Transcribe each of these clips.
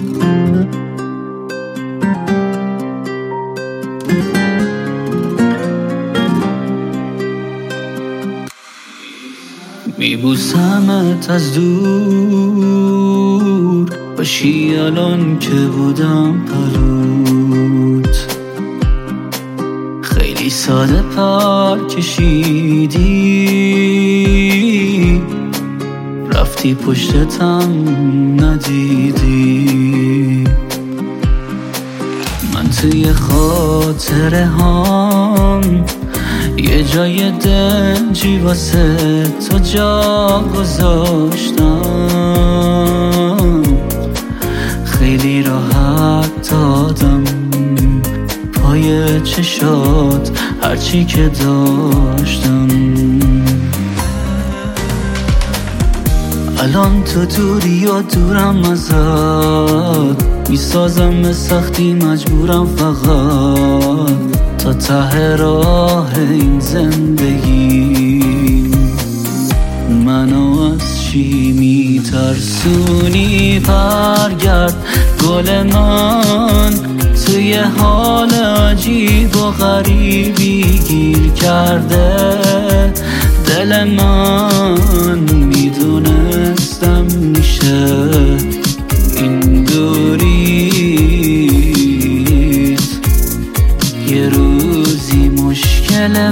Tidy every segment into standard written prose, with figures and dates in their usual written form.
میبوسمت از دور، باشی الان که بودم پروت. خیلی ساده پر کشیدی، رفتی پشتتم ندیدی. من توی خاطره هام یه جای دنجی واسه تو جا گذاشتم. خیلی راحت دادم پای چشات هرچی که داشتم. الان تو دوری و دورم ازت، میسازم به سختی مجبورم فقط تا ته راه این زندگی. منو از چی میترسونی؟ برگرد گل من، توی حال عجیب و غریبی گیر کرده دل من. میدونستم میشه این دوریت یه روزی مشکل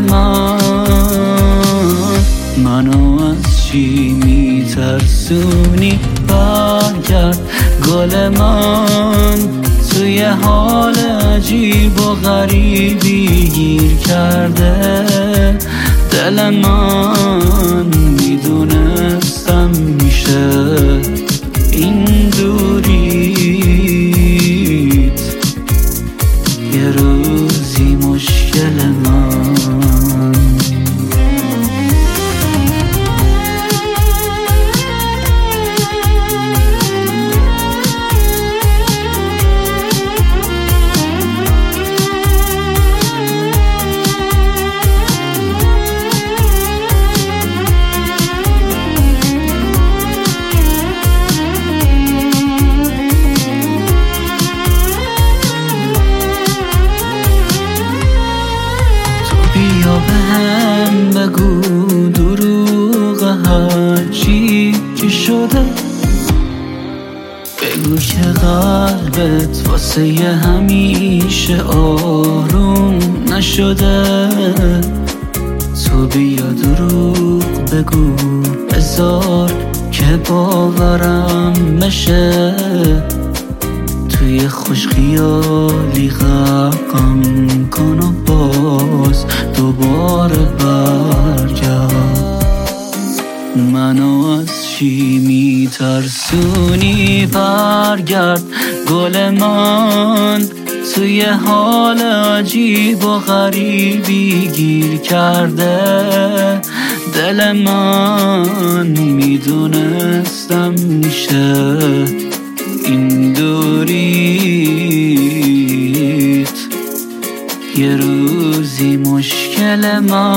منو از چی میترسونی؟ برگرد گل من، توی حال عجیب و غریبی گیر کرده دل من. میدونستم میشه این دوریت یه روزی مشکل من. بیا بهم بگو دروغ هرچی که شده، بگو که قلبت واسه یه همیشه آروم نشده. تو بیا دروغ بگو بذار که باورم بشه، توی خوش خیالی غرقم کن و باز دوباره برگرد. منو از چی میترسونی؟ برگرد گل من، توی حال عجیب و غریبی گیر کرده دل من. میدونستم میشه این دوریت یه روزی مشکل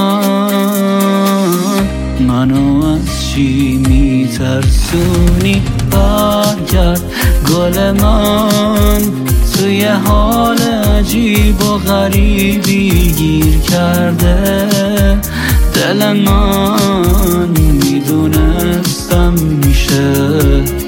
منو از چی میترسونی؟ برگرد گل من، توی حال عجیب و غریبی گیر کرده دل من. میدونستم میشه